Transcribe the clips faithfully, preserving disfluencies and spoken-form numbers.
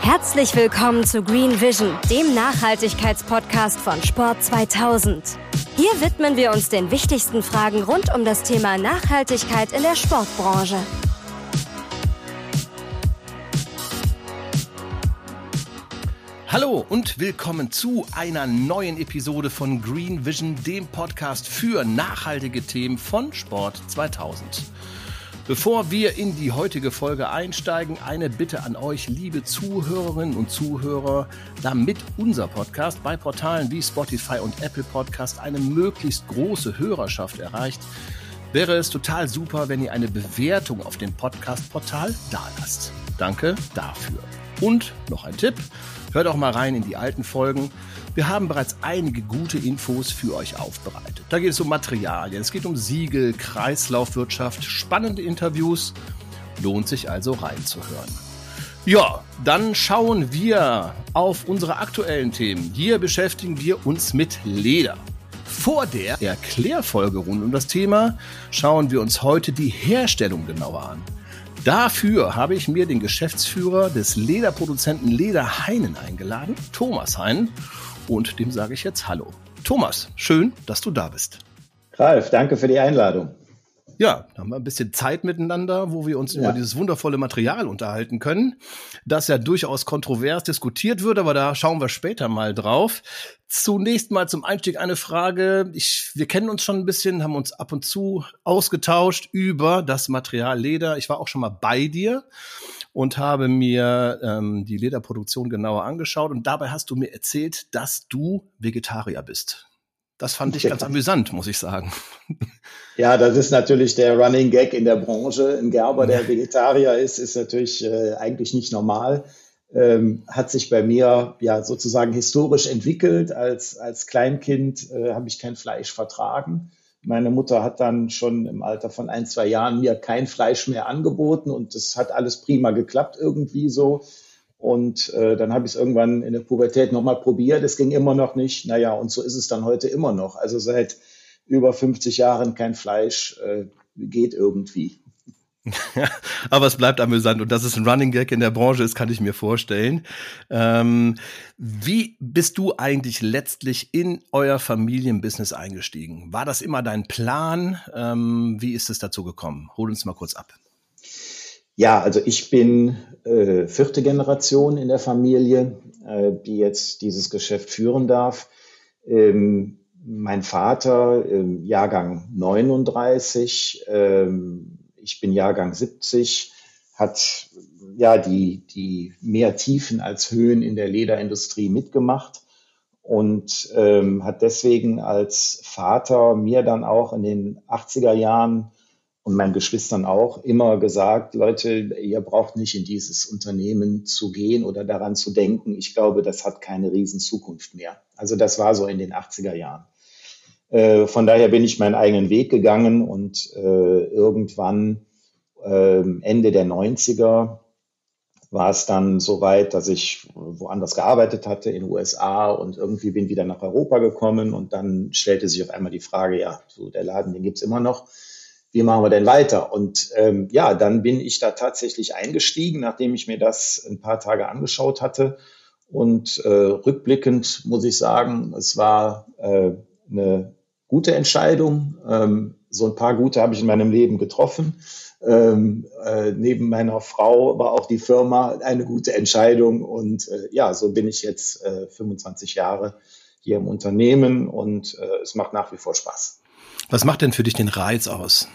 Herzlich willkommen zu Green Vision, dem Nachhaltigkeitspodcast von Sport zweitausend. Hier widmen wir uns den wichtigsten Fragen rund um das Thema Nachhaltigkeit in der Sportbranche. Hallo und willkommen zu einer neuen Episode von Green Vision, dem Podcast für nachhaltige Themen von Sport zweitausend. Bevor wir in die heutige Folge einsteigen, eine Bitte an euch, liebe Zuhörerinnen und Zuhörer, damit unser Podcast bei Portalen wie Spotify und Apple Podcast eine möglichst große Hörerschaft erreicht, wäre es total super, wenn ihr eine Bewertung auf dem Podcast-Portal dalasst. Danke dafür. Und noch ein Tipp, hört auch mal rein in die alten Folgen. Wir haben bereits einige gute Infos für euch aufbereitet. Da geht es um Materialien, es geht um Siegel, Kreislaufwirtschaft, spannende Interviews. Lohnt sich also reinzuhören. Ja, dann schauen wir auf unsere aktuellen Themen. Hier beschäftigen wir uns mit Leder. Vor der Erklärfolge rund um das Thema schauen wir uns heute die Herstellung genauer an. Dafür habe ich mir den Geschäftsführer des Lederproduzenten Leder Heinen eingeladen, Thomas Heinen, und dem sage ich jetzt Hallo. Thomas, schön, dass du da bist. Ralf, danke für die Einladung. Ja, da haben wir ein bisschen Zeit miteinander, wo wir uns ja. über dieses wundervolle Material unterhalten können, das ja durchaus kontrovers diskutiert wird, aber da schauen wir später mal drauf. Zunächst mal zum Einstieg eine Frage. Ich, wir kennen uns schon ein bisschen, haben uns ab und zu ausgetauscht über das Material Leder. Ich war auch schon mal bei dir und habe mir ähm, die Lederproduktion genauer angeschaut und dabei hast du mir erzählt, dass du Vegetarier bist. Das fand ich ganz amüsant, muss ich sagen. Ja, das ist natürlich der Running Gag in der Branche. Ein Gerber, der Vegetarier ist, ist natürlich äh, eigentlich nicht normal. Ähm, hat sich bei mir ja sozusagen historisch entwickelt. Als, als Kleinkind äh, habe ich kein Fleisch vertragen. Meine Mutter hat dann schon im Alter von ein, zwei Jahren mir kein Fleisch mehr angeboten und das hat alles prima geklappt irgendwie so. Und äh, dann habe ich es irgendwann in der Pubertät nochmal probiert. Es ging immer noch nicht. Naja, und so ist es dann heute immer noch. Also seit über fünfzig Jahren kein Fleisch äh, geht irgendwie. Ja, aber es bleibt amüsant und dass es ein Running Gag in der Branche ist, kann ich mir vorstellen. Ähm, wie bist du eigentlich letztlich in euer Familienbusiness eingestiegen? War das immer dein Plan? Ähm, wie ist es dazu gekommen? Hol uns mal kurz ab. Ja, also ich bin äh, vierte Generation in der Familie, äh, die jetzt dieses Geschäft führen darf. Ähm, mein Vater, ähm, Jahrgang neununddreißig, ähm, ich bin Jahrgang siebzig, hat ja die, die mehr Tiefen als Höhen in der Lederindustrie mitgemacht und ähm, hat deswegen als Vater mir dann auch in den achtziger Jahren und meinen Geschwistern auch immer gesagt, Leute, ihr braucht nicht in dieses Unternehmen zu gehen oder daran zu denken. Ich glaube, das hat keine riesen Zukunft mehr. Also das war so in den achtziger Jahren. Äh, von daher bin ich meinen eigenen Weg gegangen und äh, irgendwann äh, Ende der neunziger war es dann so weit, dass ich woanders gearbeitet hatte in den U S A und irgendwie bin wieder nach Europa gekommen und dann stellte sich auf einmal die Frage, ja, so der Laden, den gibt's immer noch. Wie machen wir denn weiter? Und ähm, ja, dann bin ich da tatsächlich eingestiegen, nachdem ich mir das ein paar Tage angeschaut hatte. Und äh, rückblickend muss ich sagen, es war äh, eine gute Entscheidung. Ähm, so ein paar gute habe ich in meinem Leben getroffen. Ähm, äh, neben meiner Frau war auch die Firma eine gute Entscheidung. Und äh, ja, so bin ich jetzt äh, fünfundzwanzig Jahre hier im Unternehmen und äh, es macht nach wie vor Spaß. Was macht denn für dich den Reiz aus?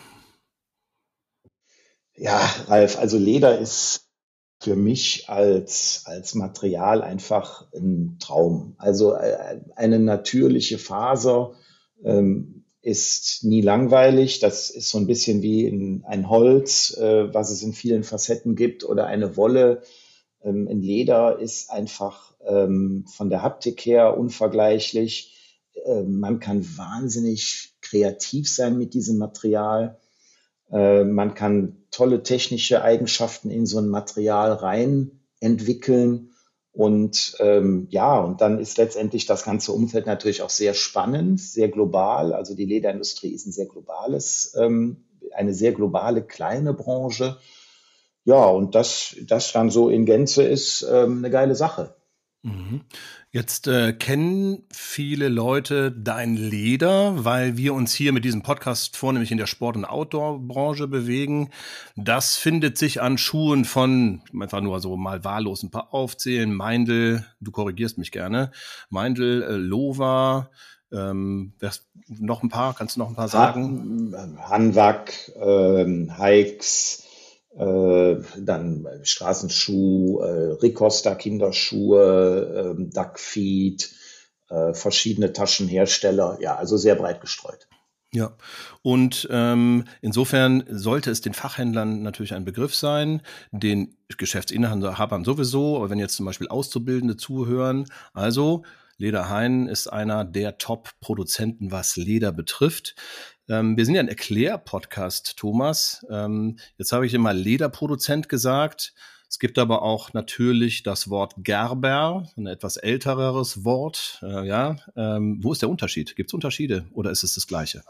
Ja, Ralf, also Leder ist für mich als, als Material einfach ein Traum. Also äh, eine natürliche Faser ähm, ist nie langweilig. Das ist so ein bisschen wie in, ein Holz, äh, was es in vielen Facetten gibt, oder eine Wolle. Ähm, ein Leder ist einfach ähm, von der Haptik her unvergleichlich. Äh, man kann wahnsinnig kreativ sein mit diesem Material. Äh, man kann tolle technische Eigenschaften in so ein Material rein entwickeln. Und ähm, ja, und dann ist letztendlich das ganze Umfeld natürlich auch sehr spannend, sehr global. Also die Lederindustrie ist ein sehr globales, ähm, eine sehr globale kleine Branche. ja, und das, das dann so in Gänze ist ähm, eine geile Sache. Mhm. Jetzt äh, kennen viele Leute dein Leder, weil wir uns hier mit diesem Podcast vornehmlich in der Sport- und Outdoor-Branche bewegen. Das findet sich an Schuhen von, einfach nur so mal wahllos ein paar aufzählen, Meindl, du korrigierst mich gerne, Meindl, äh, Lova, ähm, noch ein paar, kannst du noch ein paar sagen? Hanwag, ähm, Hikes, äh, dann Straßenschuh, äh, Ricosta Kinderschuhe, äh, Duckfeed, äh, verschiedene Taschenhersteller, ja, also sehr breit gestreut. Ja, und ähm, insofern sollte es den Fachhändlern natürlich ein Begriff sein, den Geschäftsinhabern sowieso, aber wenn jetzt zum Beispiel Auszubildende zuhören, also Leder Hein ist einer der Top-Produzenten, was Leder betrifft. Ähm, wir sind ja ein Erklär-Podcast, Thomas. Ähm, jetzt habe ich immer Lederproduzent gesagt. Es gibt aber auch natürlich das Wort Gerber, ein etwas älteres Wort. Äh, ja, ähm, wo ist der Unterschied? Gibt es Unterschiede oder ist es das Gleiche?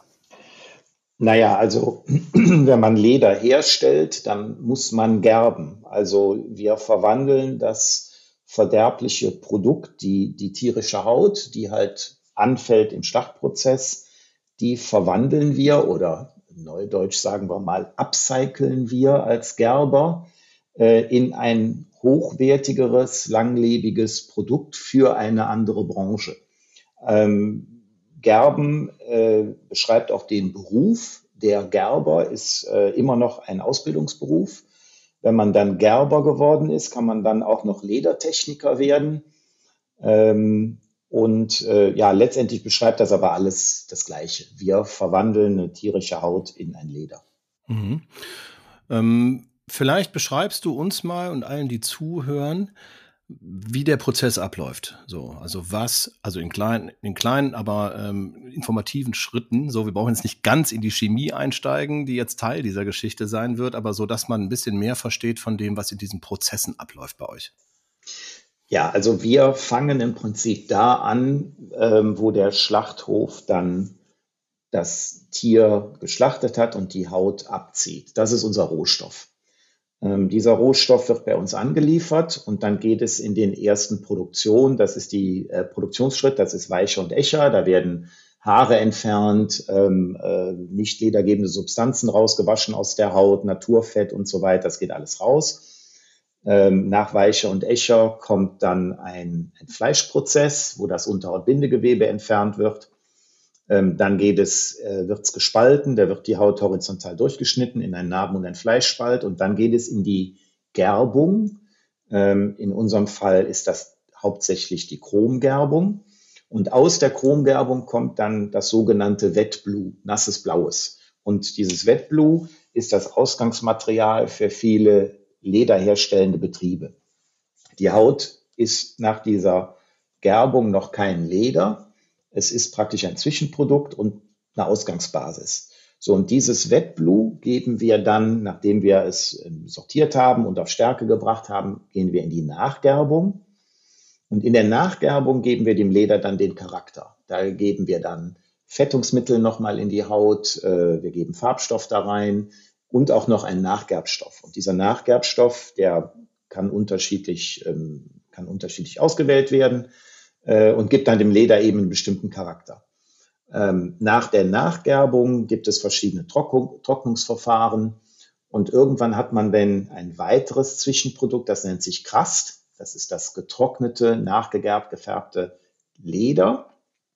Naja, also wenn man Leder herstellt, dann muss man gerben. Also wir verwandeln das verderbliche Produkt, die, die tierische Haut, die halt anfällt im Schlachtprozess, die verwandeln wir oder neudeutsch sagen wir mal, upcyclen wir als Gerber äh, in ein hochwertigeres, langlebiges Produkt für eine andere Branche. Ähm, Gerben äh, beschreibt auch den Beruf. Der Gerber ist äh, immer noch ein Ausbildungsberuf. Wenn man dann Gerber geworden ist, kann man dann auch noch Ledertechniker werden. Ähm, und äh, ja, letztendlich beschreibt das aber alles das Gleiche. Wir verwandeln eine tierische Haut in ein Leder. Mhm. Ähm, vielleicht beschreibst du uns mal und allen, die zuhören, wie der Prozess abläuft. So, also was, also in kleinen, in kleinen, aber ähm, informativen Schritten. So, wir brauchen jetzt nicht ganz in die Chemie einsteigen, die jetzt Teil dieser Geschichte sein wird, aber so, dass man ein bisschen mehr versteht von dem, was in diesen Prozessen abläuft bei euch. Ja, also wir fangen im Prinzip da an, ähm, wo der Schlachthof dann das Tier geschlachtet hat und die Haut abzieht. Das ist unser Rohstoff. Ähm, dieser Rohstoff wird bei uns angeliefert und dann geht es in den ersten Produktionen. Das ist die äh, Produktionsschritt, das ist Weiche und Ächer. Da werden Haare entfernt, ähm, äh, nicht ledergebende Substanzen rausgewaschen aus der Haut, Naturfett und so weiter. Das geht alles raus. Ähm, nach Weiche und Ächer kommt dann ein, ein Fleischprozess, wo das Unterhautbindegewebe entfernt wird. Ähm, dann geht es, äh, wird es gespalten, da wird die Haut horizontal durchgeschnitten in einen Narben- und einen Fleischspalt und dann geht es in die Gerbung. Ähm, in unserem Fall ist das hauptsächlich die Chromgerbung. Und aus der Chromgerbung kommt dann das sogenannte Wetblue, nasses Blaues. Und dieses Wetblue ist das Ausgangsmaterial für viele lederherstellende Betriebe. Die Haut ist nach dieser Gerbung noch kein Leder. Es ist praktisch ein Zwischenprodukt und eine Ausgangsbasis. So, und dieses Wetblue geben wir dann, nachdem wir es sortiert haben und auf Stärke gebracht haben, gehen wir in die Nachgerbung. Und in der Nachgerbung geben wir dem Leder dann den Charakter. Da geben wir dann Fettungsmittel nochmal in die Haut, wir geben Farbstoff da rein und auch noch einen Nachgerbstoff. Und dieser Nachgerbstoff, der kann unterschiedlich, kann unterschiedlich ausgewählt werden und gibt dann dem Leder eben einen bestimmten Charakter. Ähm, nach der Nachgerbung gibt es verschiedene Trocknung, Trocknungsverfahren und irgendwann hat man dann ein weiteres Zwischenprodukt, das nennt sich Krast. Das ist das getrocknete, nachgegerbt, gefärbte Leder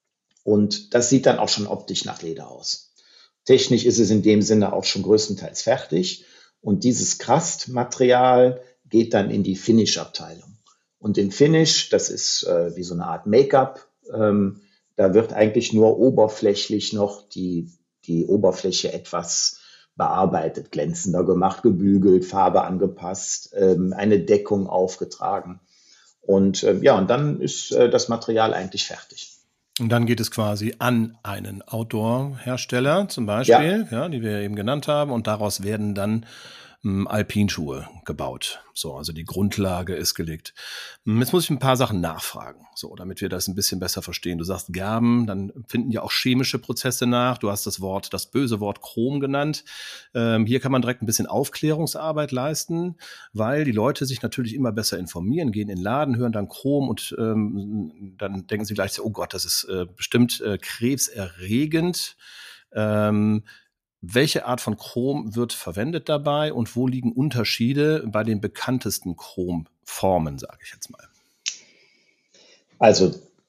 und das sieht dann auch schon optisch nach Leder aus. Technisch ist es in dem Sinne auch schon größtenteils fertig und dieses Krastmaterial geht dann in die Finish-Abteilung. Und im Finish, das ist äh, wie so eine Art Make-up, ähm, da wird eigentlich nur oberflächlich noch die, die Oberfläche etwas bearbeitet, glänzender gemacht, gebügelt, Farbe angepasst, ähm, eine Deckung aufgetragen. Und äh, ja, und dann ist äh, das Material eigentlich fertig. Und dann geht es quasi an einen Outdoor-Hersteller zum Beispiel, ja. Ja, die wir eben genannt haben. Und daraus werden dann ähm, Alpinschuhe gebaut. So, also die Grundlage ist gelegt. Jetzt muss ich ein paar Sachen nachfragen, so, damit wir das ein bisschen besser verstehen. Du sagst Gerben, dann finden ja auch chemische Prozesse nach. Du hast das Wort, das böse Wort Chrom genannt. Ähm, hier kann man direkt ein bisschen Aufklärungsarbeit leisten, weil die Leute sich natürlich immer besser informieren, gehen in den Laden, hören dann Chrom und ähm, dann denken sie gleich, oh Gott, das ist äh, bestimmt äh, krebserregend. Ähm, welche Art von Chrom wird verwendet dabei und wo liegen Unterschiede bei den bekanntesten Chromformen, sage ich jetzt mal? Also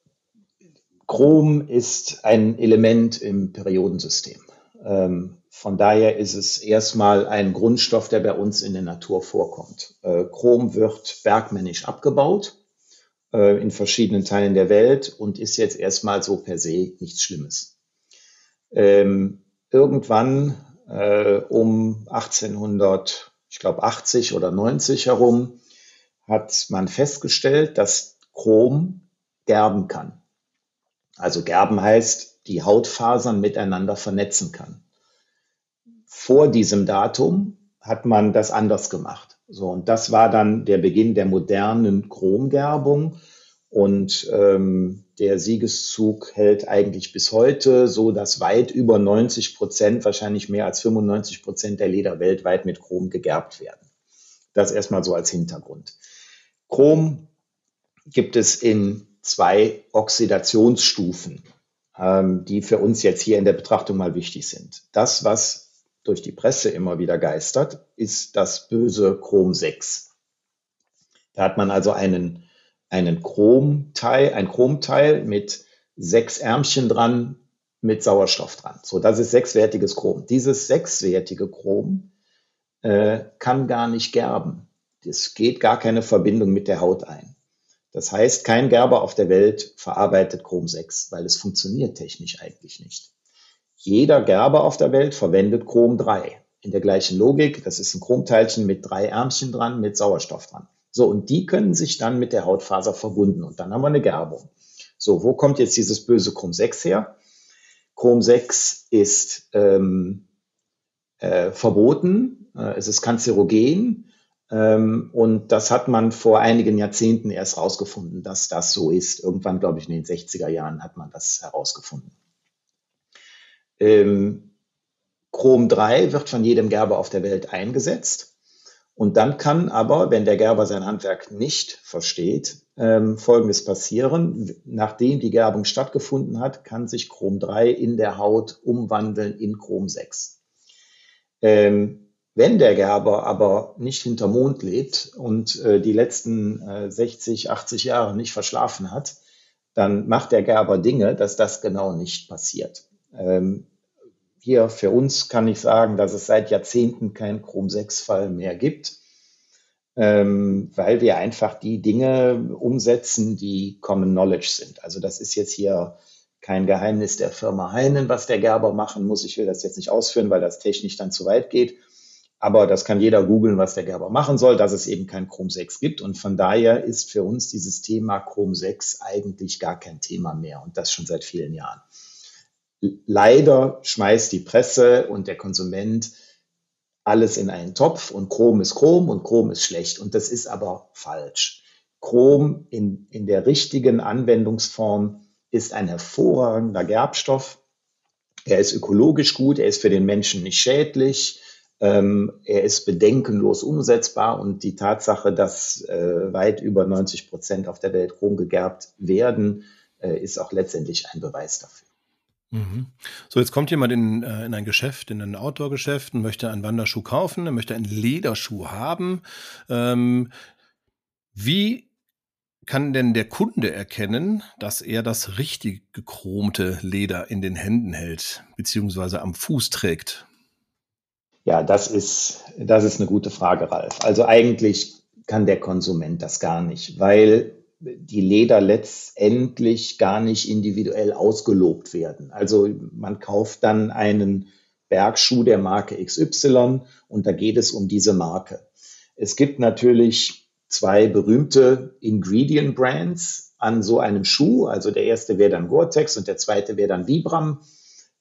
Chrom ist ein Element im Periodensystem. Ähm, von daher ist es erstmal ein Grundstoff, der bei uns in der Natur vorkommt. Äh, Chrom wird bergmännisch abgebaut äh, in verschiedenen Teilen der Welt und ist jetzt erstmal so per se nichts Schlimmes. Ähm, Irgendwann äh, um achtzehnhundert, ich glaube achtzig oder neunzig herum, hat man festgestellt, dass Chrom gerben kann. Also gerben heißt, die Hautfasern miteinander vernetzen kann. Vor diesem Datum hat man das anders gemacht. So, und das war dann der Beginn der modernen Chromgerbung. Und ähm, der Siegeszug hält eigentlich bis heute, so dass weit über neunzig Prozent, wahrscheinlich mehr als fünfundneunzig Prozent der Leder weltweit mit Chrom gegerbt werden. Das erstmal so als Hintergrund. Chrom gibt es in zwei Oxidationsstufen, ähm, die für uns jetzt hier in der Betrachtung mal wichtig sind. Das, was durch die Presse immer wieder geistert, ist das böse Chrom sechs. Da hat man also einen einen Chromteil, ein Chromteil mit sechs Ärmchen dran, mit Sauerstoff dran. So, das ist sechswertiges Chrom. Dieses sechswertige Chrom äh, kann gar nicht gerben. Es geht gar keine Verbindung mit der Haut ein. Das heißt, kein Gerber auf der Welt verarbeitet Chrom sechs, weil es funktioniert technisch eigentlich nicht. Jeder Gerber auf der Welt verwendet Chrom drei. In der gleichen Logik, das ist ein Chromteilchen mit drei Ärmchen dran, mit Sauerstoff dran. So, und die können sich dann mit der Hautfaser verbunden und dann haben wir eine Gerbung. So, wo kommt jetzt dieses böse Chrom sechs her? Chrom sechs ist ähm, äh, verboten, äh, es ist kanzerogen ähm, und das hat man vor einigen Jahrzehnten erst herausgefunden, dass das so ist. Irgendwann, glaube ich, in den sechziger Jahren hat man das herausgefunden. Ähm, Chrom drei wird von jedem Gerber auf der Welt eingesetzt. Und dann kann aber, wenn der Gerber sein Handwerk nicht versteht, ähm, Folgendes passieren. Nachdem die Gerbung stattgefunden hat, kann sich Chrom drei in der Haut umwandeln in Chrom sechs. Ähm, wenn der Gerber aber nicht hinter Mond lebt und äh, die letzten äh, sechzig, achtzig Jahre nicht verschlafen hat, dann macht der Gerber Dinge, dass das genau nicht passiert. Ähm, Hier für uns kann ich sagen, dass es seit Jahrzehnten keinen Chrom sechs Fall mehr gibt, ähm, weil wir einfach die Dinge umsetzen, die Common Knowledge sind. Also das ist jetzt hier kein Geheimnis der Firma Heinen, was der Gerber machen muss. Ich will das jetzt nicht ausführen, weil das technisch dann zu weit geht. Aber das kann jeder googeln, was der Gerber machen soll, dass es eben kein Chrom sechs gibt. Und von daher ist für uns dieses Thema Chrom sechs eigentlich gar kein Thema mehr und das schon seit vielen Jahren. Leider schmeißt die Presse und der Konsument alles in einen Topf und Chrom ist Chrom und Chrom ist schlecht. Und das ist aber falsch. Chrom in, in der richtigen Anwendungsform ist ein hervorragender Gerbstoff. Er ist ökologisch gut, er ist für den Menschen nicht schädlich, ähm, er ist bedenkenlos umsetzbar und die Tatsache, dass äh, weit über neunzig Prozent auf der Welt Chrom gegerbt werden, äh, ist auch letztendlich ein Beweis dafür. So, jetzt kommt jemand in, äh, in ein Geschäft, in ein Outdoor-Geschäft und möchte einen Wanderschuh kaufen, er möchte einen Lederschuh haben. Ähm, wie kann denn der Kunde erkennen, dass er das richtig gechromte Leder in den Händen hält, beziehungsweise am Fuß trägt? Ja, das ist, das ist eine gute Frage, Ralf. Also eigentlich kann der Konsument das gar nicht, weil die Leder letztendlich gar nicht individuell ausgelobt werden. Also man kauft dann einen Bergschuh der Marke X Y und da geht es um diese Marke. Es gibt natürlich zwei berühmte Ingredient Brands an so einem Schuh. Also der erste wäre dann Gore-Tex und der zweite wäre dann Vibram.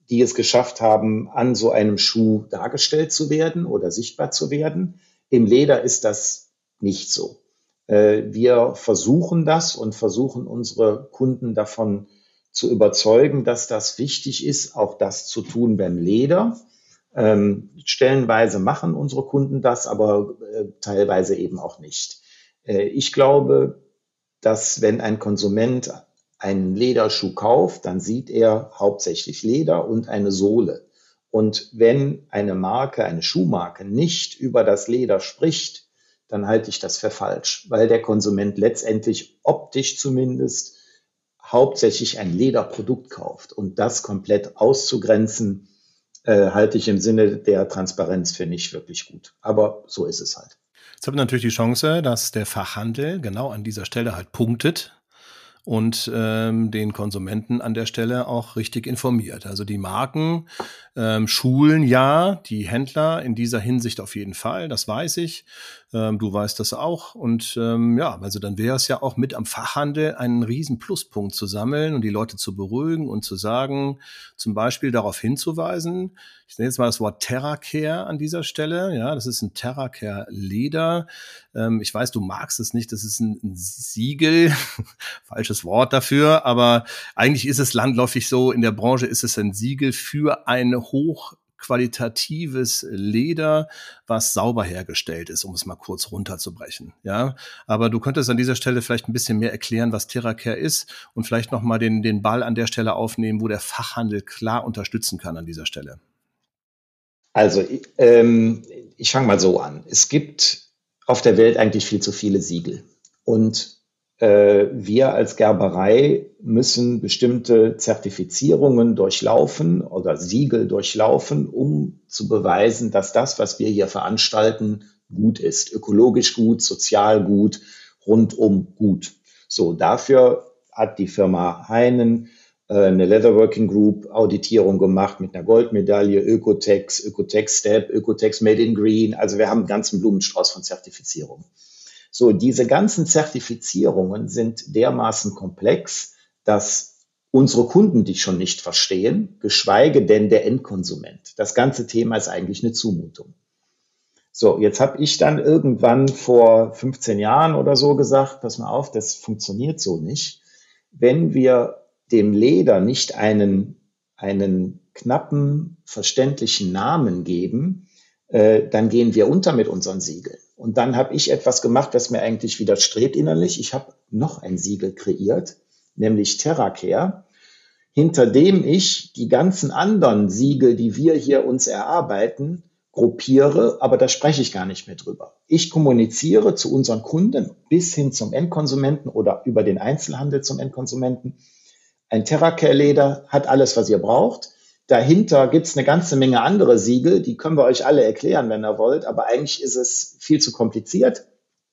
die es geschafft haben, an so einem Schuh dargestellt zu werden oder sichtbar zu werden. Im Leder ist das nicht so. Wir versuchen das und versuchen unsere Kunden davon zu überzeugen, dass das wichtig ist, auch das zu tun beim Leder. Ähm, stellenweise machen unsere Kunden das, aber äh, teilweise eben auch nicht. Äh, ich glaube, dass wenn ein Konsument einen Lederschuh kauft, dann sieht er hauptsächlich Leder und eine Sohle. Und wenn eine Marke, eine Schuhmarke nicht über das Leder spricht, dann halte ich das für falsch, weil der Konsument letztendlich optisch zumindest hauptsächlich ein Lederprodukt kauft. Und das komplett auszugrenzen, äh, halte ich im Sinne der Transparenz für nicht wirklich gut. Aber so ist es halt. Jetzt haben wir natürlich die Chance, dass der Fachhandel genau an dieser Stelle halt punktet und ähm, den Konsumenten an der Stelle auch richtig informiert. Also die Marken ähm, schulen ja die Händler in dieser Hinsicht auf jeden Fall, das weiß ich. Ähm, du weißt das auch. Und ähm, ja, also dann wäre es ja auch mit am Fachhandel einen riesen Pluspunkt zu sammeln und die Leute zu beruhigen und zu sagen, zum Beispiel darauf hinzuweisen, ich nenne jetzt mal das Wort TerraCare an dieser Stelle. Ja, das ist ein TerraCare Leder. Ähm, ich weiß, du magst es nicht, das ist ein, ein Siegel, falsches Wort dafür, aber eigentlich ist es landläufig so, in der Branche ist es ein Siegel für ein hochqualitatives Leder, was sauber hergestellt ist, um es mal kurz runterzubrechen. Ja, aber du könntest an dieser Stelle vielleicht ein bisschen mehr erklären, was TerraCare ist und vielleicht nochmal den, den Ball an der Stelle aufnehmen, wo der Fachhandel klar unterstützen kann an dieser Stelle. Also ähm, ich fange mal so an. Es gibt auf der Welt eigentlich viel zu viele Siegel. Und äh, wir als Gerberei müssen bestimmte Zertifizierungen durchlaufen oder Siegel durchlaufen, um zu beweisen, dass das, was wir hier veranstalten, gut ist. Ökologisch gut, sozial gut, rundum gut. So, dafür hat die Firma Heinen eine Leatherworking Group Auditierung gemacht mit einer Goldmedaille, Ökotex, Ökotex Step, Ökotex Made in Green. Also wir haben einen ganzen Blumenstrauß von Zertifizierungen. So, diese ganzen Zertifizierungen sind dermaßen komplex, dass unsere Kunden die schon nicht verstehen, geschweige denn der Endkonsument. Das ganze Thema ist eigentlich eine Zumutung. So, jetzt habe ich dann irgendwann vor fünfzehn Jahren oder so gesagt, pass mal auf, das funktioniert so nicht. Wenn wir dem Leder nicht einen, einen knappen, verständlichen Namen geben, äh, dann gehen wir unter mit unseren Siegeln. Und dann habe ich etwas gemacht, was mir eigentlich widerstrebt innerlich. Ich habe noch ein Siegel kreiert, nämlich TerraCare, hinter dem ich die ganzen anderen Siegel, die wir hier uns erarbeiten, gruppiere, aber da spreche ich gar nicht mehr drüber. Ich kommuniziere zu unseren Kunden bis hin zum Endkonsumenten oder über den Einzelhandel zum Endkonsumenten. Ein TerraCare-Leder hat alles, was ihr braucht. Dahinter gibt es eine ganze Menge andere Siegel, die können wir euch alle erklären, wenn ihr wollt, aber eigentlich ist es viel zu kompliziert.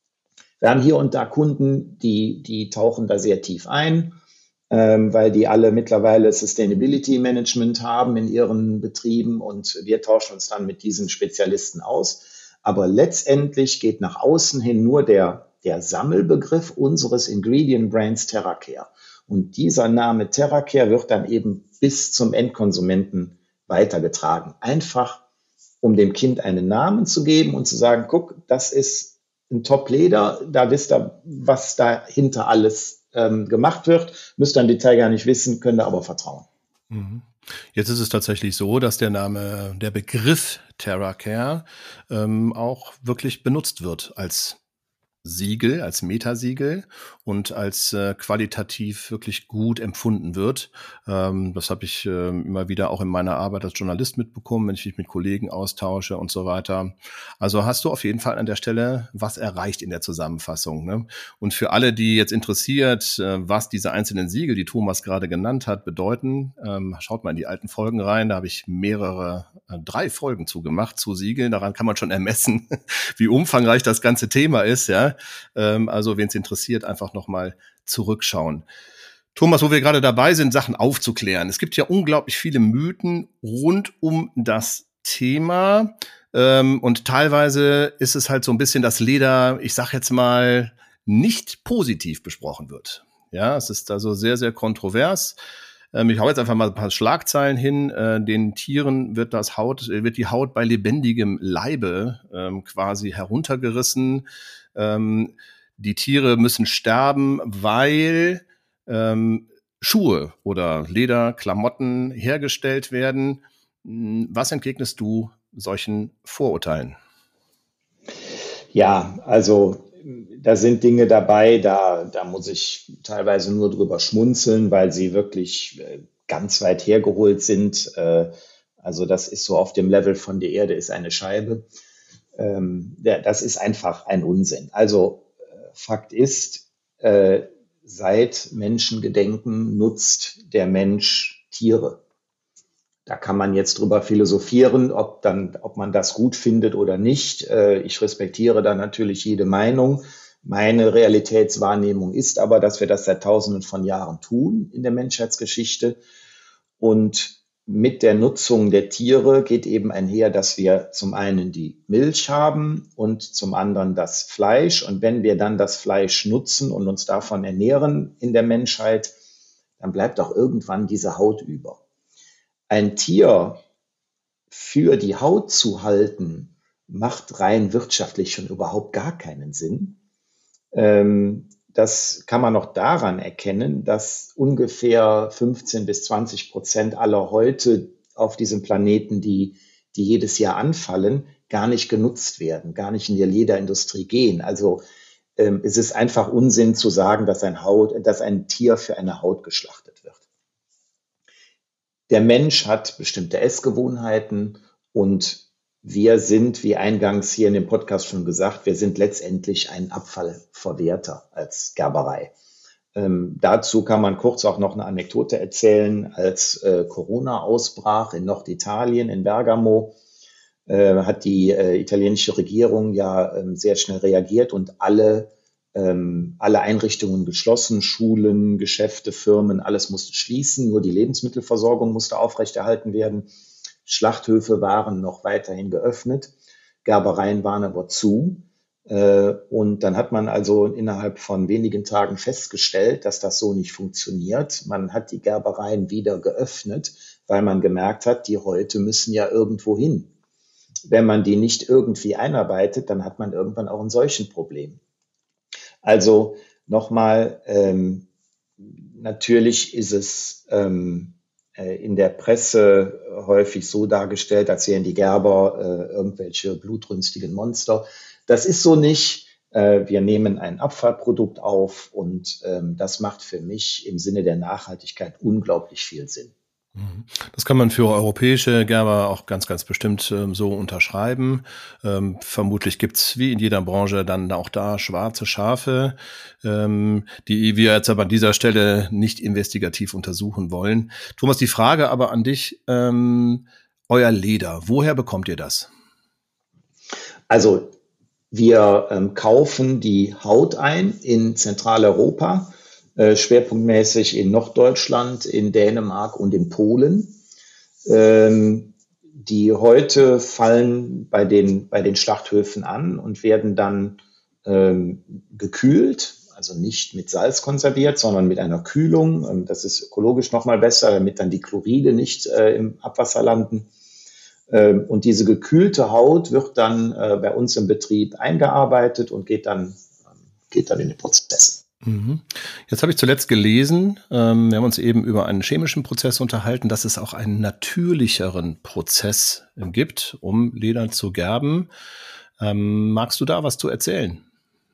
Wir haben hier und da Kunden, die, die tauchen da sehr tief ein, ähm, weil die alle mittlerweile Sustainability Management haben in ihren Betrieben und wir tauschen uns dann mit diesen Spezialisten aus. Aber letztendlich geht nach außen hin nur der, der Sammelbegriff unseres Ingredient Brands TerraCare. Und dieser Name TerraCare wird dann eben bis zum Endkonsumenten weitergetragen. Einfach, um dem Kind einen Namen zu geben und zu sagen, guck, das ist ein Top-Leder, da wisst ihr, was dahinter alles ähm, gemacht wird. Müsst ihr im Detail gar nicht wissen, könnt ihr aber vertrauen. Mhm. Jetzt ist es tatsächlich so, dass der Name, der Begriff TerraCare ähm, auch wirklich benutzt wird als Siegel, als Metasiegel und als äh, qualitativ wirklich gut empfunden wird. Ähm, das habe ich äh, immer wieder auch in meiner Arbeit als Journalist mitbekommen, wenn ich mich mit Kollegen austausche und so weiter. Also hast du auf jeden Fall an der Stelle was erreicht in der Zusammenfassung, ne? Und für alle, die jetzt interessiert, äh, was diese einzelnen Siegel, die Thomas gerade genannt hat, bedeuten, ähm, schaut mal in die alten Folgen rein. Da habe ich mehrere, äh, drei Folgen zugemacht zu Siegeln. Daran kann man schon ermessen, wie umfangreich das ganze Thema ist, ja. Also wen es interessiert, einfach nochmal zurückschauen. Thomas, wo wir gerade dabei sind, Sachen aufzuklären. Es gibt ja unglaublich viele Mythen rund um das Thema. Und teilweise ist es halt so ein bisschen, dass Leder, ich sag jetzt mal, nicht positiv besprochen wird. Ja, es ist also sehr, sehr kontrovers. Ähm, ich hau jetzt einfach mal ein paar Schlagzeilen hin. Äh, den Tieren wird das Haut, wird die Haut bei lebendigem Leibe ähm, quasi heruntergerissen. Ähm, die Tiere müssen sterben, weil ähm, Schuhe oder Lederklamotten hergestellt werden. Was entgegnest du solchen Vorurteilen? Ja, also da sind Dinge dabei, da, da muss ich teilweise nur drüber schmunzeln, weil sie wirklich äh, ganz weit hergeholt sind. Äh, Also das ist so auf dem Level von der Erde ist eine Scheibe. Ähm, ja, das ist einfach ein Unsinn. Also äh, Fakt ist, äh, seit Menschengedenken nutzt der Mensch Tiere. Da kann man jetzt drüber philosophieren, ob dann, ob man das gut findet oder nicht. Äh, Ich respektiere da natürlich jede Meinung. Meine Realitätswahrnehmung ist aber, dass wir das seit Tausenden von Jahren tun in der Menschheitsgeschichte. Und mit der Nutzung der Tiere geht eben einher, dass wir zum einen die Milch haben und zum anderen das Fleisch. Und wenn wir dann das Fleisch nutzen und uns davon ernähren in der Menschheit, dann bleibt auch irgendwann diese Haut über. Ein Tier für die Haut zu halten, macht rein wirtschaftlich schon überhaupt gar keinen Sinn. Ähm, das kann man noch daran erkennen, dass ungefähr fünfzehn bis zwanzig Prozent aller Häute auf diesem Planeten, die, die jedes Jahr anfallen, gar nicht genutzt werden, gar nicht in die Lederindustrie gehen. Also ähm, es ist einfach Unsinn zu sagen, dass ein, Haut, dass ein Tier für eine Haut geschlachtet wird. Der Mensch hat bestimmte Essgewohnheiten und wir sind, wie eingangs hier in dem Podcast schon gesagt, wir sind letztendlich ein Abfallverwerter als Gerberei. Ähm, dazu kann man kurz auch noch eine Anekdote erzählen. Als äh, Corona ausbrach in Norditalien, in Bergamo, äh, hat die äh, italienische Regierung ja ähm, sehr schnell reagiert und alle Ähm, alle Einrichtungen geschlossen, Schulen, Geschäfte, Firmen, alles musste schließen, nur die Lebensmittelversorgung musste aufrechterhalten werden. Schlachthöfe waren noch weiterhin geöffnet, Gerbereien waren aber zu. Äh, und dann hat man also innerhalb von wenigen Tagen festgestellt, dass das so nicht funktioniert. Man hat die Gerbereien wieder geöffnet, weil man gemerkt hat, die Häute müssen ja irgendwo hin. Wenn man die nicht irgendwie einarbeitet, dann hat man irgendwann auch ein Seuchenproblem. Also nochmal, ähm, natürlich ist es ähm, äh, in der Presse häufig so dargestellt, als wären die Gerber äh, irgendwelche blutrünstigen Monster. Das ist so nicht. Äh, wir nehmen ein Abfallprodukt auf und ähm, das macht für mich im Sinne der Nachhaltigkeit unglaublich viel Sinn. Das kann man für europäische Gerber auch ganz, ganz bestimmt ähm, so unterschreiben. Ähm, vermutlich gibt's wie in jeder Branche dann auch da schwarze Schafe, ähm, die wir jetzt aber an dieser Stelle nicht investigativ untersuchen wollen. Thomas, die Frage aber an dich, ähm, euer Leder, woher bekommt ihr das? Also wir ähm, kaufen die Haut ein in Zentraleuropa, Äh, schwerpunktmäßig in Norddeutschland, in Dänemark und in Polen. Ähm, die Häute fallen bei den, bei den Schlachthöfen an und werden dann ähm, gekühlt, also nicht mit Salz konserviert, sondern mit einer Kühlung. Ähm, das ist ökologisch nochmal besser, damit dann die Chloride nicht äh, im Abwasser landen. Ähm, und diese gekühlte Haut wird dann äh, bei uns im Betrieb eingearbeitet und geht dann, geht dann in den Prozess. Jetzt habe ich zuletzt gelesen, ähm, wir haben uns eben über einen chemischen Prozess unterhalten, dass es auch einen natürlicheren Prozess gibt, um Leder zu gerben. Ähm, magst du da was zu erzählen?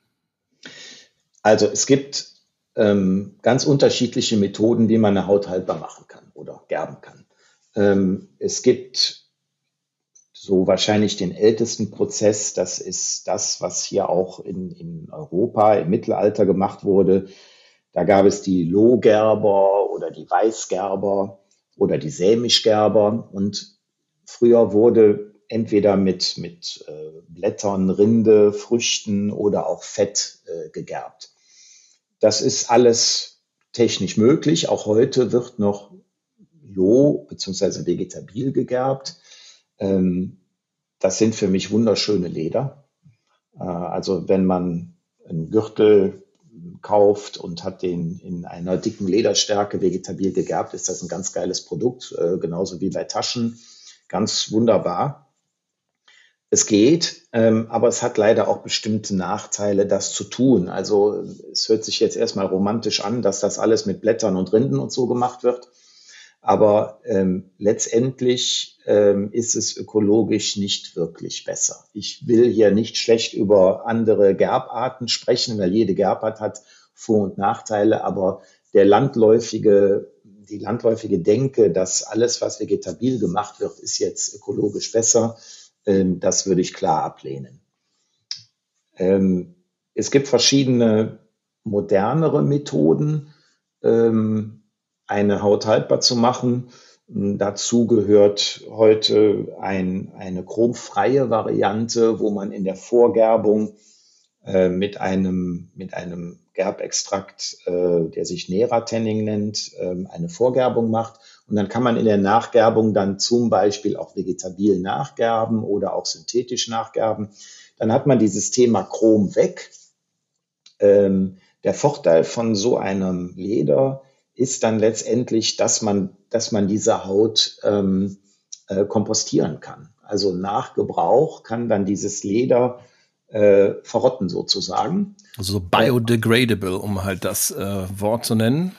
Also es gibt ähm, ganz unterschiedliche Methoden, wie man eine Haut haltbar machen kann oder gerben kann. Ähm, es gibt so wahrscheinlich den ältesten Prozess, das ist das, was hier auch in, in Europa im Mittelalter gemacht wurde. Da gab es die Lohgerber oder die Weißgerber oder die Sämischgerber und früher wurde entweder mit, mit äh, Blättern, Rinde, Früchten oder auch Fett äh, gegerbt. Das ist alles technisch möglich. Auch heute wird noch Loh bzw. vegetabil gegerbt. Ähm, das sind für mich wunderschöne Leder. Äh, also wenn man einen Gürtel ähm, kauft und hat den in einer dicken Lederstärke vegetabil gegerbt, ist das ein ganz geiles Produkt, äh, genauso wie bei Taschen. Ganz wunderbar. Es geht, ähm, aber es hat leider auch bestimmte Nachteile, das zu tun. Also es hört sich jetzt erstmal romantisch an, dass das alles mit Blättern und Rinden und so gemacht wird. Aber ähm, letztendlich ähm, ist es ökologisch nicht wirklich besser. Ich will hier nicht schlecht über andere Gerbarten sprechen, weil jede Gerbart hat Vor- und Nachteile. Aber der landläufige, die landläufige Denke, dass alles, was vegetabil gemacht wird, ist jetzt ökologisch besser, ähm, das würde ich klar ablehnen. Ähm, es gibt verschiedene modernere Methoden, ähm, eine Haut haltbar zu machen. Dazu gehört heute ein, eine chromfreie Variante, wo man in der Vorgerbung äh, mit einem, mit einem Gerbextrakt, äh, der sich Nera-Tanning nennt, äh, eine Vorgerbung macht. Und dann kann man in der Nachgerbung dann zum Beispiel auch vegetabil nachgerben oder auch synthetisch nachgerben. Dann hat man dieses Thema Chrom weg. Ähm, der Vorteil von so einem Leder ist dann letztendlich, dass man, dass man diese Haut ähm, äh, kompostieren kann. Also nach Gebrauch kann dann dieses Leder äh, verrotten sozusagen. Also so biodegradable, um halt das äh, Wort zu nennen.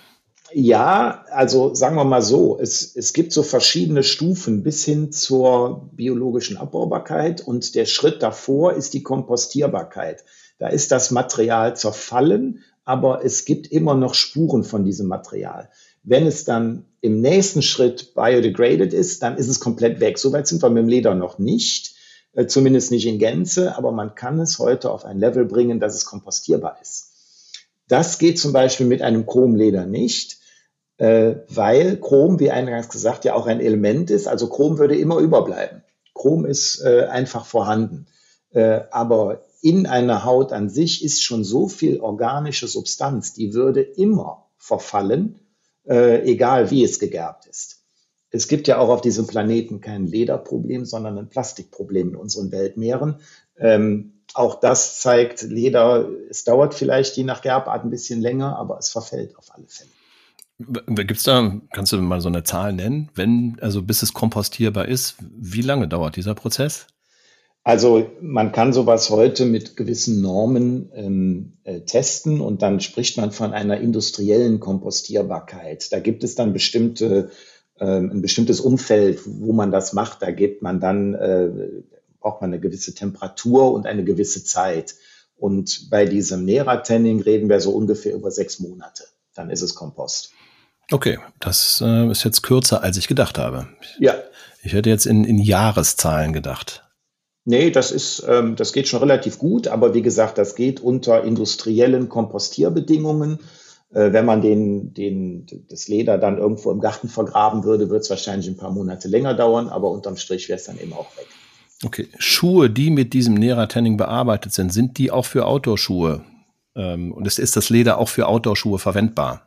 Ja, also sagen wir mal so, es, es gibt so verschiedene Stufen bis hin zur biologischen Abbaubarkeit und der Schritt davor ist die Kompostierbarkeit. Da ist das Material zerfallen, aber es gibt immer noch Spuren von diesem Material. Wenn es dann im nächsten Schritt biodegraded ist, dann ist es komplett weg. Soweit sind wir mit dem Leder noch nicht, äh, zumindest nicht in Gänze, aber man kann es heute auf ein Level bringen, dass es kompostierbar ist. Das geht zum Beispiel mit einem Chromleder nicht, äh, weil Chrom, wie eingangs gesagt, ja auch ein Element ist. Also Chrom würde immer überbleiben. Chrom ist äh, einfach vorhanden. Äh, aber in einer Haut an sich ist schon so viel organische Substanz, die würde immer verfallen, äh, egal wie es gegerbt ist. Es gibt ja auch auf diesem Planeten kein Lederproblem, sondern ein Plastikproblem in unseren Weltmeeren. Ähm, auch das zeigt, Leder, es dauert vielleicht je nach Gerbart ein bisschen länger, aber es verfällt auf alle Fälle. Gibt's da, kannst du mal so eine Zahl nennen, wenn, also bis es kompostierbar ist, wie lange dauert dieser Prozess? Also man kann sowas heute mit gewissen Normen ähm, äh, testen und dann spricht man von einer industriellen Kompostierbarkeit. Da gibt es dann bestimmte, ähm, ein bestimmtes Umfeld, wo man das macht. Da gibt man dann, äh, braucht man eine gewisse Temperatur und eine gewisse Zeit. Und bei diesem Nera-Tanning reden wir so ungefähr über sechs Monate. Dann ist es Kompost. Okay, das äh, ist jetzt kürzer, als ich gedacht habe. Ja. Ich hätte jetzt in, in Jahreszahlen gedacht. Nee, das ist, ähm, das geht schon relativ gut, aber wie gesagt, das geht unter industriellen Kompostierbedingungen. Äh, wenn man den, den, das Leder dann irgendwo im Garten vergraben würde, wird es wahrscheinlich ein paar Monate länger dauern, aber unterm Strich wäre es dann eben auch weg. Okay, Schuhe, die mit diesem Nera-Tanning bearbeitet sind, sind die auch für Outdoor-Schuhe? Ähm, und ist, ist das Leder auch für Outdoor-Schuhe verwendbar?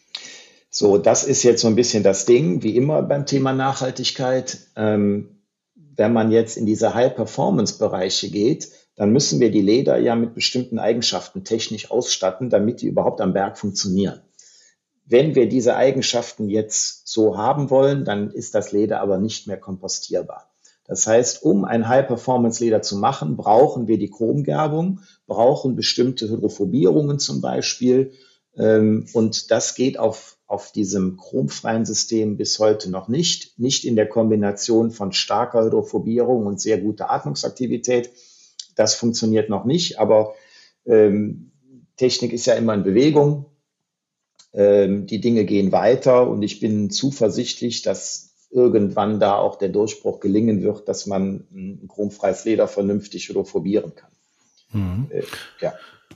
So, das ist jetzt so ein bisschen das Ding, wie immer beim Thema Nachhaltigkeit. Ähm, Wenn man jetzt in diese High-Performance-Bereiche geht, dann müssen wir die Leder ja mit bestimmten Eigenschaften technisch ausstatten, damit die überhaupt am Berg funktionieren. Wenn wir diese Eigenschaften jetzt so haben wollen, dann ist das Leder aber nicht mehr kompostierbar. Das heißt, um ein High-Performance-Leder zu machen, brauchen wir die Chromgerbung, brauchen bestimmte Hydrophobierungen zum Beispiel. Und das geht auf auf diesem chromfreien System bis heute noch nicht. Nicht in der Kombination von starker Hydrophobierung und sehr guter Atmungsaktivität. Das funktioniert noch nicht, aber ähm, Technik ist ja immer in Bewegung. Ähm, die Dinge gehen weiter und ich bin zuversichtlich, dass irgendwann da auch der Durchbruch gelingen wird, dass man ein chromfreies Leder vernünftig hydrophobieren kann. Mhm. Äh, ja.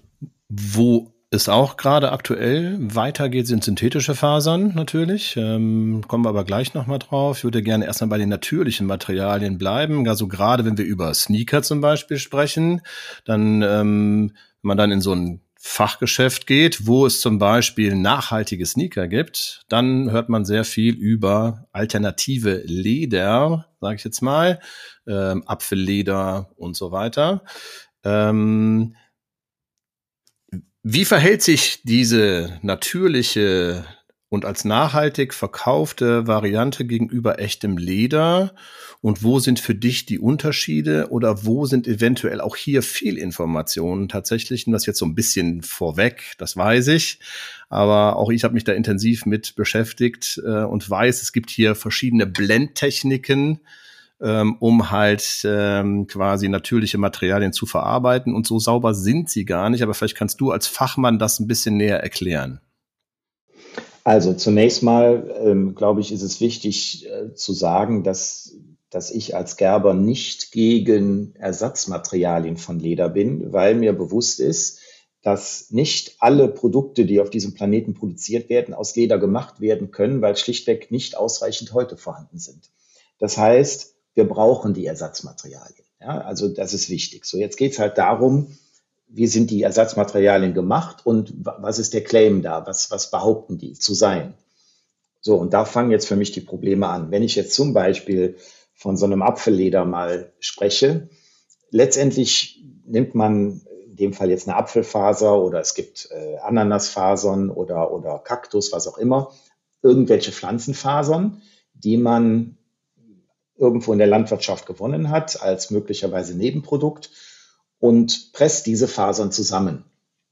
Wo es auch gerade aktuell weitergeht, sind synthetische Fasern natürlich. Ähm, kommen wir aber gleich nochmal drauf. Ich würde gerne erstmal bei den natürlichen Materialien bleiben. Also gerade wenn wir über Sneaker zum Beispiel sprechen, dann, ähm, wenn man dann in so ein Fachgeschäft geht, wo es zum Beispiel nachhaltige Sneaker gibt, dann hört man sehr viel über alternative Leder, sage ich jetzt mal, ähm, Apfelleder und so weiter. Ähm, Wie verhält sich diese natürliche und als nachhaltig verkaufte Variante gegenüber echtem Leder? Und wo sind für dich die Unterschiede oder wo sind eventuell auch hier Fehlinformationen tatsächlich? Und das jetzt so ein bisschen vorweg, das weiß ich. Aber auch ich habe mich da intensiv mit beschäftigt äh, und weiß, es gibt hier verschiedene Blendtechniken, ähm, um halt ähm, quasi natürliche Materialien zu verarbeiten. Und so sauber sind sie gar nicht. Aber vielleicht kannst du als Fachmann das ein bisschen näher erklären. Also zunächst mal, ähm, glaube ich, ist es wichtig äh, zu sagen, dass, dass ich als Gerber nicht gegen Ersatzmaterialien von Leder bin, weil mir bewusst ist, dass nicht alle Produkte, die auf diesem Planeten produziert werden, aus Leder gemacht werden können, weil schlichtweg nicht ausreichend Häute vorhanden sind. Das heißt, wir brauchen die Ersatzmaterialien. Ja, also das ist wichtig. So, jetzt geht es halt darum, wie sind die Ersatzmaterialien gemacht und was ist der Claim da? Was, was behaupten die zu sein? So, und da fangen jetzt für mich die Probleme an. Wenn ich jetzt zum Beispiel von so einem Apfelleder mal spreche, letztendlich nimmt man in dem Fall jetzt eine Apfelfaser oder es gibt äh, Ananasfasern oder, oder Kaktus, was auch immer, irgendwelche Pflanzenfasern, die man irgendwo in der Landwirtschaft gewonnen hat als möglicherweise Nebenprodukt und presst diese Fasern zusammen.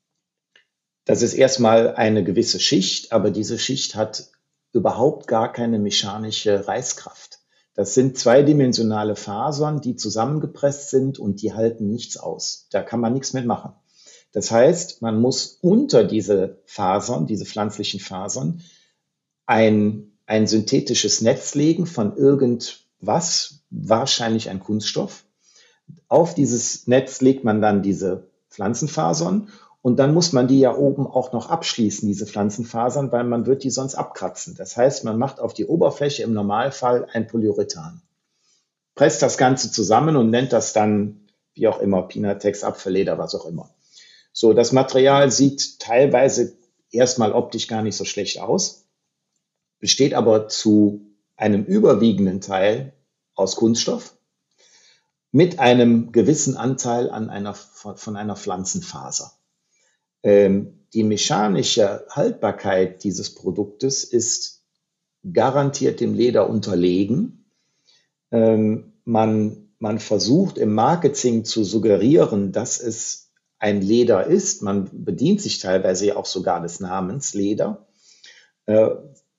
Das ist erstmal eine gewisse Schicht, aber diese Schicht hat überhaupt gar keine mechanische Reißkraft. Das sind zweidimensionale Fasern, die zusammengepresst sind und die halten nichts aus. Da kann man nichts mitmachen. Das heißt, man muss unter diese Fasern, diese pflanzlichen Fasern, ein, ein synthetisches Netz legen von irgendwas, wahrscheinlich ein Kunststoff. Auf dieses Netz legt man dann diese Pflanzenfasern und dann muss man die ja oben auch noch abschließen, diese Pflanzenfasern, weil man wird die sonst abkratzen. Das heißt, man macht auf die Oberfläche im Normalfall ein Polyurethan. Presst das Ganze zusammen und nennt das dann, wie auch immer, Pinatex, Apfelleder, was auch immer. So, das Material sieht teilweise erstmal optisch gar nicht so schlecht aus, besteht aber zu einem überwiegenden Teil aus Kunststoff, mit einem gewissen Anteil an einer, von einer Pflanzenfaser. Ähm, die mechanische Haltbarkeit dieses Produktes ist garantiert dem Leder unterlegen. Ähm, man, man versucht im Marketing zu suggerieren, dass es ein Leder ist. Man bedient sich teilweise ja auch sogar des Namens Leder. Äh,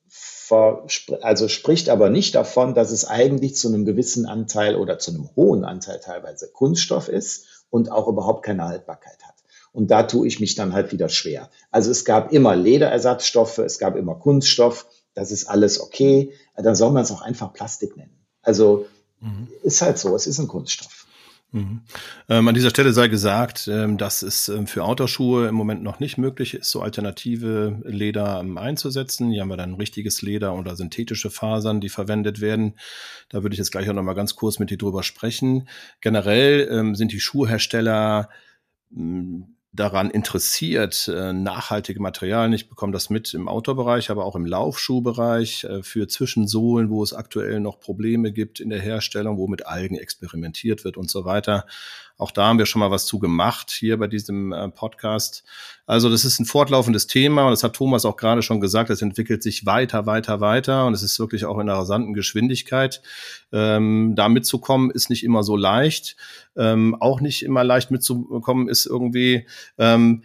Also spricht aber nicht davon, dass es eigentlich zu einem gewissen Anteil oder zu einem hohen Anteil teilweise Kunststoff ist und auch überhaupt keine Haltbarkeit hat. Und da tue ich mich dann halt wieder schwer. Also es gab immer Lederersatzstoffe, es gab immer Kunststoff, das ist alles okay. Dann soll man es auch einfach Plastik nennen. Also mhm. ist halt so, es ist ein Kunststoff. Mhm. Ähm, an dieser Stelle sei gesagt, ähm, dass es ähm, für Outdoor-Schuhe im Moment noch nicht möglich ist, so alternative Leder ähm, einzusetzen. Hier haben wir dann richtiges Leder oder synthetische Fasern, die verwendet werden. Da würde ich jetzt gleich auch noch mal ganz kurz mit dir drüber sprechen. Generell ähm, sind die Schuhhersteller mh, daran interessiert, äh, nachhaltige Materialien. Ich bekomme das mit im Outdoor-Bereich, aber auch im Laufschuhbereich äh, für Zwischensohlen, wo es aktuell noch Probleme gibt in der Herstellung, wo mit Algen experimentiert wird und so weiter. Auch da haben wir schon mal was zu gemacht hier bei diesem äh, Podcast. Also das ist ein fortlaufendes Thema und das hat Thomas auch gerade schon gesagt, es entwickelt sich weiter, weiter, weiter und es ist wirklich auch in einer rasanten Geschwindigkeit. Ähm, da mitzukommen ist nicht immer so leicht. Ähm, auch nicht immer leicht mitzukommen ist irgendwie ähm,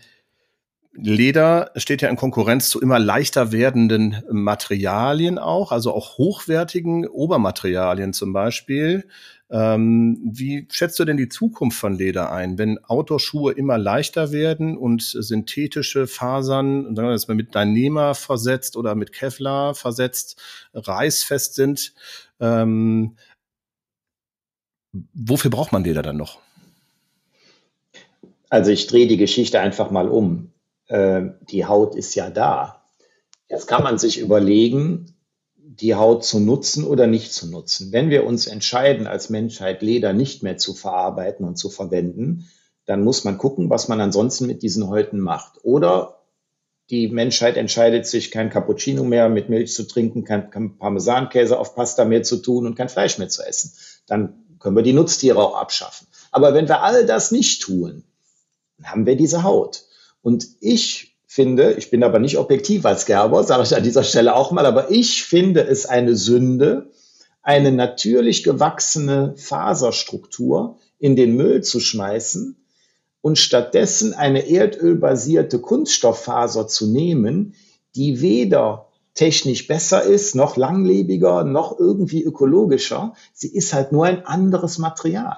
Leder steht ja in Konkurrenz zu immer leichter werdenden Materialien auch, also auch hochwertigen Obermaterialien zum Beispiel. Ähm, wie schätzt du denn die Zukunft von Leder ein, wenn Outdoor-Schuhe immer leichter werden und synthetische Fasern, sagen wir jetzt mal mit Dyneema versetzt oder mit Kevlar versetzt, reißfest sind? Ähm, wofür braucht man Leder dann noch? Also ich drehe die Geschichte einfach mal um. Äh, die Haut ist ja da. Jetzt kann man sich überlegen, die Haut zu nutzen oder nicht zu nutzen. Wenn wir uns entscheiden, als Menschheit Leder nicht mehr zu verarbeiten und zu verwenden, dann muss man gucken, was man ansonsten mit diesen Häuten macht. Oder die Menschheit entscheidet sich, kein Cappuccino mehr mit Milch zu trinken, kein, kein Parmesankäse auf Pasta mehr zu tun und kein Fleisch mehr zu essen. Dann können wir die Nutztiere auch abschaffen. Aber wenn wir all das nicht tun, dann haben wir diese Haut. Und ich finde, ich bin aber nicht objektiv als Gerber, sage ich an dieser Stelle auch mal, aber ich finde es eine Sünde, eine natürlich gewachsene Faserstruktur in den Müll zu schmeißen und stattdessen eine erdölbasierte Kunststofffaser zu nehmen, die weder technisch besser ist, noch langlebiger, noch irgendwie ökologischer. Sie ist halt nur ein anderes Material.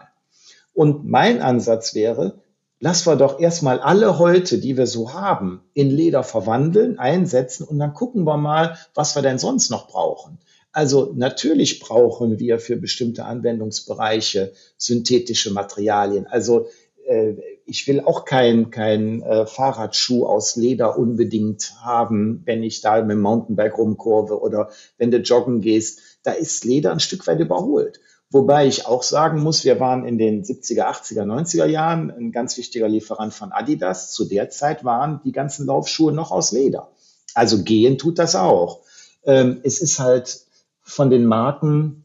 Und mein Ansatz wäre, lass wir doch erstmal alle Häute, die wir so haben, in Leder verwandeln, einsetzen und dann gucken wir mal, was wir denn sonst noch brauchen. Also natürlich brauchen wir für bestimmte Anwendungsbereiche synthetische Materialien. Also äh, ich will auch kein, kein äh, Fahrradschuh aus Leder unbedingt haben, wenn ich da mit dem Mountainbike rumkurve oder wenn du joggen gehst. Da ist Leder ein Stück weit überholt. Wobei ich auch sagen muss, wir waren in den siebziger, achtziger, neunziger Jahren ein ganz wichtiger Lieferant von Adidas. Zu der Zeit waren die ganzen Laufschuhe noch aus Leder. Also gehen tut das auch. Ähm, es ist halt von den Marken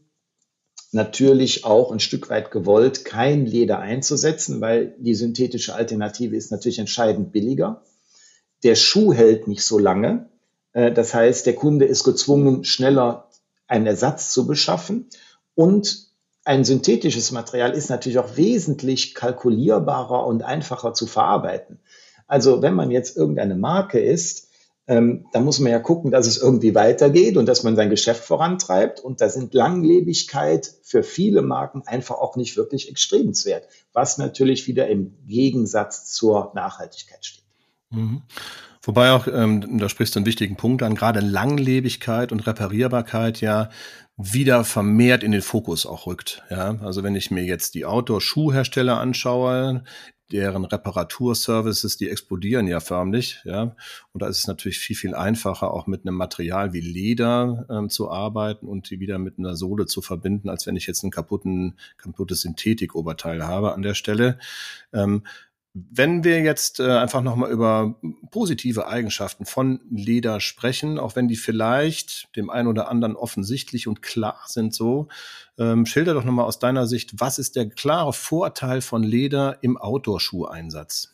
natürlich auch ein Stück weit gewollt, kein Leder einzusetzen, weil die synthetische Alternative ist natürlich entscheidend billiger. Der Schuh hält nicht so lange. Äh, das heißt, der Kunde ist gezwungen, schneller einen Ersatz zu beschaffen. Und ein synthetisches Material ist natürlich auch wesentlich kalkulierbarer und einfacher zu verarbeiten. Also wenn man jetzt irgendeine Marke ist, ähm, da muss man ja gucken, dass es irgendwie weitergeht und dass man sein Geschäft vorantreibt. Und da sind Langlebigkeit für viele Marken einfach auch nicht wirklich erstrebenswert, was natürlich wieder im Gegensatz zur Nachhaltigkeit steht. Mhm. Wobei auch, ähm, da sprichst du einen wichtigen Punkt an, gerade Langlebigkeit und Reparierbarkeit ja wieder vermehrt in den Fokus auch rückt. Ja, also wenn ich mir jetzt die Outdoor-Schuhhersteller anschaue, deren Reparaturservices, die explodieren ja förmlich, ja. Und da ist es natürlich viel, viel einfacher, auch mit einem Material wie Leder ähm, zu arbeiten und die wieder mit einer Sohle zu verbinden, als wenn ich jetzt ein kaputten, kaputtes Synthetik-Oberteil habe an der Stelle. Ähm, Wenn wir jetzt äh, einfach nochmal über positive Eigenschaften von Leder sprechen, auch wenn die vielleicht dem einen oder anderen offensichtlich und klar sind so, ähm, schilder doch nochmal aus deiner Sicht, was ist der klare Vorteil von Leder im Outdoor-Schuheinsatz?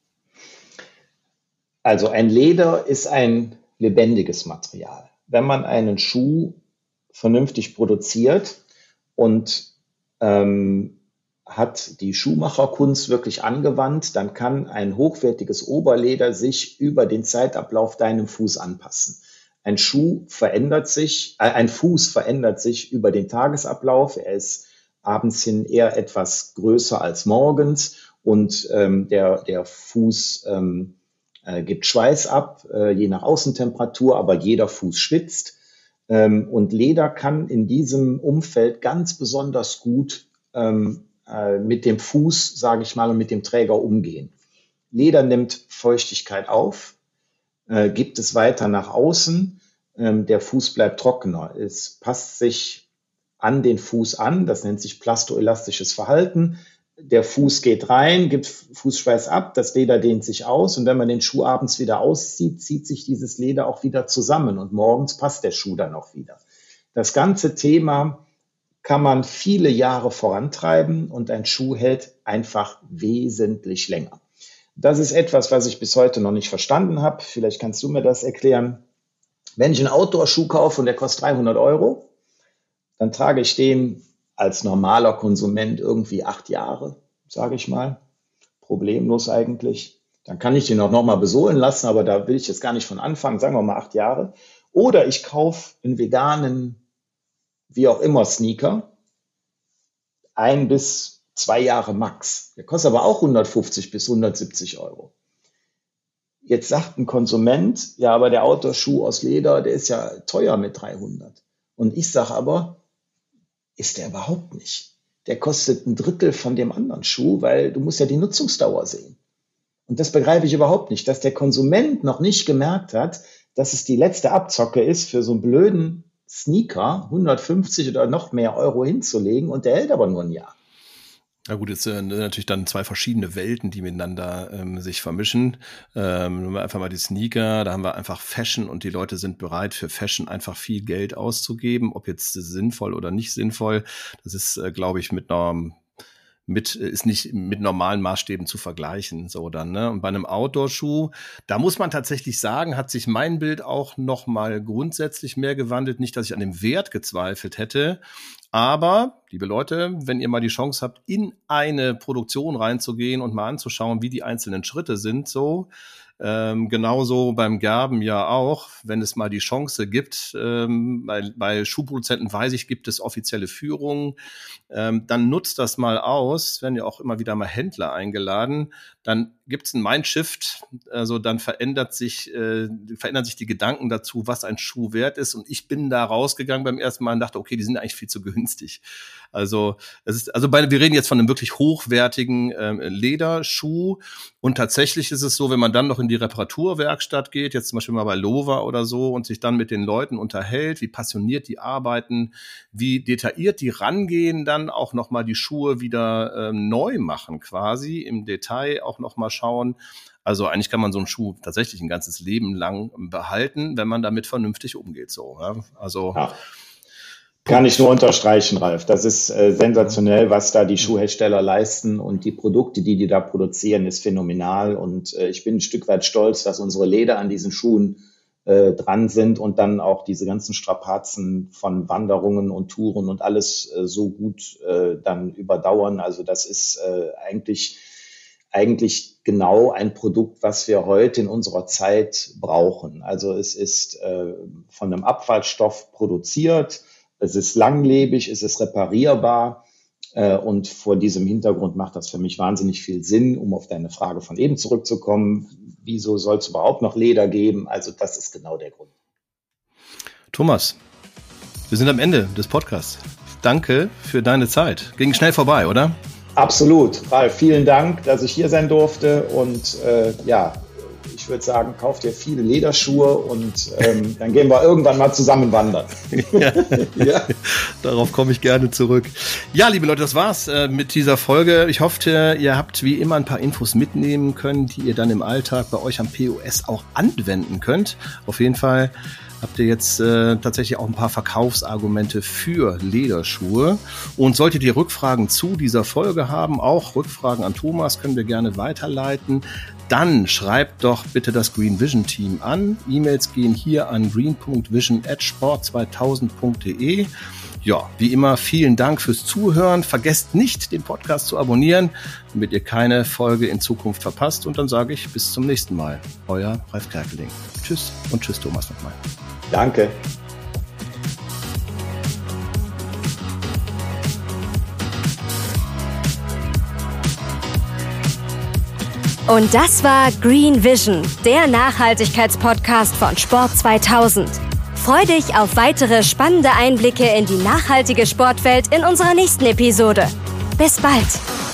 Also ein Leder ist ein lebendiges Material. Wenn man einen Schuh vernünftig produziert und ähm, hat die Schuhmacherkunst wirklich angewandt, dann kann ein hochwertiges Oberleder sich über den Zeitablauf deinem Fuß anpassen. Ein Schuh verändert sich, äh, ein Fuß verändert sich über den Tagesablauf. Er ist abends hin eher etwas größer als morgens und ähm, der, der Fuß ähm, äh, gibt Schweiß ab, äh, je nach Außentemperatur, aber jeder Fuß schwitzt. Ähm, und Leder kann in diesem Umfeld ganz besonders gut ähm, mit dem Fuß, sage ich mal, und mit dem Träger umgehen. Leder nimmt Feuchtigkeit auf, äh, gibt es weiter nach außen, ähm, der Fuß bleibt trockener. Es passt sich an den Fuß an, das nennt sich plastoelastisches Verhalten. Der Fuß geht rein, gibt Fußschweiß ab, das Leder dehnt sich aus und wenn man den Schuh abends wieder auszieht, zieht sich dieses Leder auch wieder zusammen und morgens passt der Schuh dann auch wieder. Das ganze Thema kann man viele Jahre vorantreiben und ein Schuh hält einfach wesentlich länger. Das ist etwas, was ich bis heute noch nicht verstanden habe. Vielleicht kannst du mir das erklären. Wenn ich einen Outdoor-Schuh kaufe und der kostet dreihundert Euro, dann trage ich den als normaler Konsument irgendwie acht Jahre, sage ich mal. Problemlos eigentlich. Dann kann ich den auch nochmal besohlen lassen, aber da will ich jetzt gar nicht von anfangen, sagen wir mal acht Jahre. Oder ich kaufe einen veganen, wie auch immer, Sneaker, ein bis zwei Jahre max. Der kostet aber auch hundertfünfzig bis hundertsiebzig Euro. Jetzt sagt ein Konsument, ja, aber der Outdoor-Schuh aus Leder, der ist ja teuer mit dreihundert. Und ich sage aber, ist der überhaupt nicht. Der kostet ein Drittel von dem anderen Schuh, weil du musst ja die Nutzungsdauer sehen. Und das begreife ich überhaupt nicht, dass der Konsument noch nicht gemerkt hat, dass es die letzte Abzocke ist, für so einen blöden Sneaker hundertfünfzig oder noch mehr Euro hinzulegen und der hält aber nur ein Jahr. Na gut, jetzt sind natürlich dann zwei verschiedene Welten, die miteinander ähm, sich vermischen. Ähm, nehmen wir einfach mal die Sneaker, da haben wir einfach Fashion und die Leute sind bereit, für Fashion einfach viel Geld auszugeben, ob jetzt sinnvoll oder nicht sinnvoll. Das ist, äh, glaube ich, mit einer mit, ist nicht mit normalen Maßstäben zu vergleichen, so dann, ne? Und bei einem Outdoor-Schuh, da muss man tatsächlich sagen, hat sich mein Bild auch noch mal grundsätzlich mehr gewandelt. Nicht, dass ich an dem Wert gezweifelt hätte, aber, liebe Leute, wenn ihr mal die Chance habt, in eine Produktion reinzugehen und mal anzuschauen, wie die einzelnen Schritte sind, so, Ähm, genauso beim Gerben ja auch, wenn es mal die Chance gibt, ähm, bei, bei Schuhproduzenten weiß ich, gibt es offizielle Führungen, ähm, dann nutzt das mal aus, werden ja auch immer wieder mal Händler eingeladen, dann gibt es ein Mindshift, also dann verändert sich, äh, verändern sich die Gedanken dazu, was ein Schuh wert ist, und ich bin da rausgegangen beim ersten Mal und dachte, okay, die sind eigentlich viel zu günstig. Also es ist, also bei, wir reden jetzt von einem wirklich hochwertigen ähm, Lederschuh, und tatsächlich ist es so, wenn man dann noch in die Reparaturwerkstatt geht, jetzt zum Beispiel mal bei Lova oder so, und sich dann mit den Leuten unterhält, wie passioniert die arbeiten, wie detailliert die rangehen, dann auch nochmal die Schuhe wieder ähm, neu machen quasi, im Detail auch nochmal schauen. Also eigentlich kann man so einen Schuh tatsächlich ein ganzes Leben lang behalten, wenn man damit vernünftig umgeht. So, ja? Also ja. Kann ich nur unterstreichen, Ralf. Das ist äh, sensationell, was da die Schuhhersteller leisten, und die Produkte, die die da produzieren, ist phänomenal. Und äh, ich bin ein Stück weit stolz, dass unsere Leder an diesen Schuhen äh, dran sind und dann auch diese ganzen Strapazen von Wanderungen und Touren und alles äh, so gut äh, dann überdauern. Also das ist äh, eigentlich eigentlich genau ein Produkt, was wir heute in unserer Zeit brauchen. Also es ist äh, von einem Abfallstoff produziert. Es ist langlebig, es ist reparierbar, äh, und vor diesem Hintergrund macht das für mich wahnsinnig viel Sinn, um auf deine Frage von eben zurückzukommen. Wieso soll es überhaupt noch Leder geben? Also das ist genau der Grund. Thomas, wir sind am Ende des Podcasts. Danke für deine Zeit. Ging schnell vorbei, oder? Absolut. Ralf, vielen Dank, dass ich hier sein durfte, und äh, ja, ich würde sagen, kauft dir viele Lederschuhe, und ähm, dann gehen wir irgendwann mal zusammen wandern. Ja. Ja. Darauf komme ich gerne zurück. Ja, liebe Leute, das war's äh, mit dieser Folge. Ich hoffe, ihr habt wie immer ein paar Infos mitnehmen können, die ihr dann im Alltag bei euch am P O S auch anwenden könnt. Auf jeden Fall habt ihr jetzt äh, tatsächlich auch ein paar Verkaufsargumente für Lederschuhe. Und solltet ihr Rückfragen zu dieser Folge haben, auch Rückfragen an Thomas, können wir gerne weiterleiten. Dann schreibt doch bitte das Green Vision Team an. E-Mails gehen hier an green punkt vision at sport zweitausend punkt de. Ja, wie immer, vielen Dank fürs Zuhören. Vergesst nicht, den Podcast zu abonnieren, damit ihr keine Folge in Zukunft verpasst. Und dann sage ich bis zum nächsten Mal. Euer Ralf Kerkeling. Tschüss und tschüss, Thomas, nochmal. Danke. Und das war Green Vision, der Nachhaltigkeitspodcast von Sport zweitausend. Freu dich auf weitere spannende Einblicke in die nachhaltige Sportwelt in unserer nächsten Episode. Bis bald!